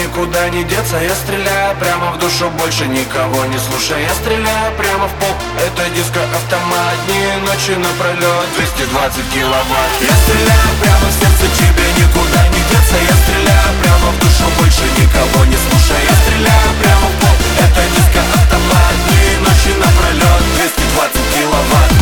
никуда не деться. Я стреляю прямо в душу, больше никого не слушая. Я стреляю прямо в пол, это диско-автомат. Дни и ночи напролет, 220 киловатт. Я стреляю прямо в сердце, тебе никуда не деться. Я стреляю прямо в душу, больше никого не слушая. Я стреляю прямо в пол, это диско-автомат. Дни и ночи напролет, 220 киловатт.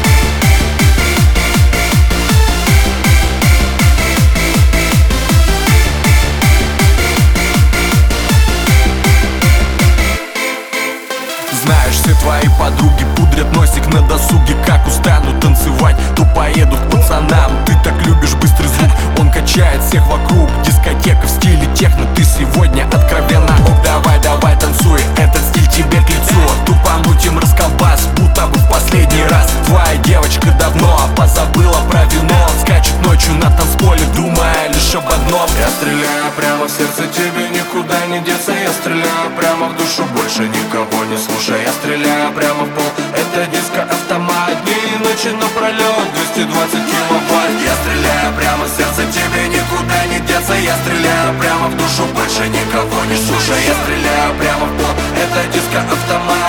Знаешь, все твои подруги пудрят носик на досуге. Как устанут танцевать, то поедут к пацанам. Ты так любишь быстрый звук, он качает всех вокруг. Дискотека в стиле техно, ты сегодня откровенно. Ох, давай, давай, танцуй, этот стиль тебе к лицу. Тупо мутим расколбас, будто бы в последний раз. Твоя девочка давно позабыла про вино. Скачет ночью на танцполе, думая лишь об одном. Я стреляю прямо в сердце, тебе никуда не деться. Я стреляю прямо в душу, больше никого не слушай. Я стреляю прямо в пол, это диско-автомат. Дни и ночи напролет, 220 киловатт. Я стреляю прямо в сердце, тебе никуда не деться. Я стреляю прямо в душу, больше никого не слушай. Я стреляю прямо в пол, это диско-автомат.